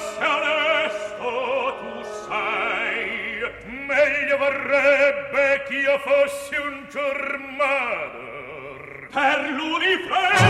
se onesto tu sei, meglio vorrebbe ch'io fossi un giormader per l'unifre